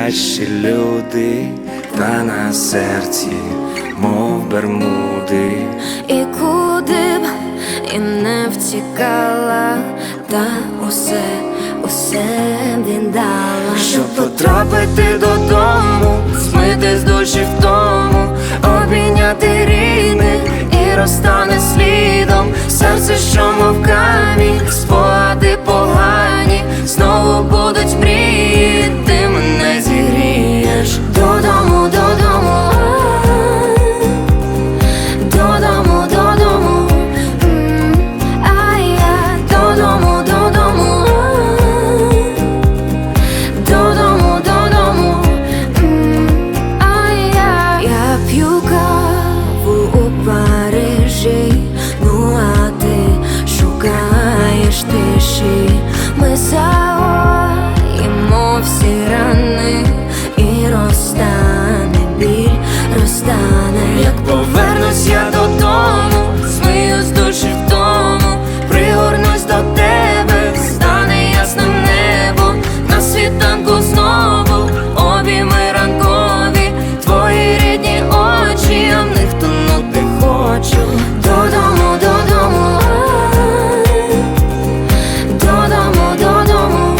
найкращі люди, та на серці, мов бермуди. І куди б і не втікала, та усе віддала, щоб потрапити додому, змити з душі втому, обійняти рідних і розтане слідом серце, що мов камінь, спогади погані знову будуть мрії, ти мене зігрієш. додому, додому, додому, додому, а я додому, додому, додому, додому, а я п'ю каву у Парижі, ну а ти шукаєш тиші. Ми загоїмо всі рани, і розтане біль, розтане. Як повернусь я додому, змию з душі втому, пригорнусь до тебе, стане ясним небо, на світанку знову обійми ранкові, твої рідні очі, я в них тонути хочу. Додому, додому, додому, додому,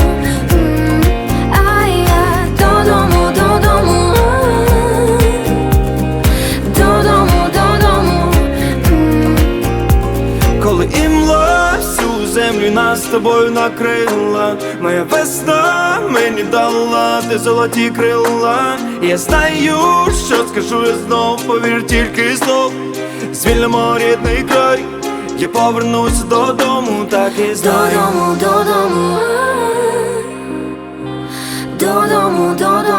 а я додому, додому, додому, додому. Коли імла всю землю нас з тобою накрила, моя весна мені дала ти золоті крила. Я знаю, що скажу я знов, повір тільки знов, звільнимо рідний край, я повернусь додому, так і знаю. Додому, додому, додому, додому.